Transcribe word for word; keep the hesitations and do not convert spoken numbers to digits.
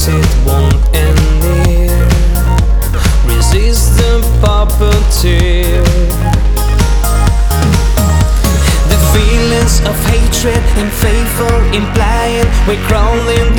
it won't end near. Resist the puppeteer. The feelings of hatred and faithful implying we're crawling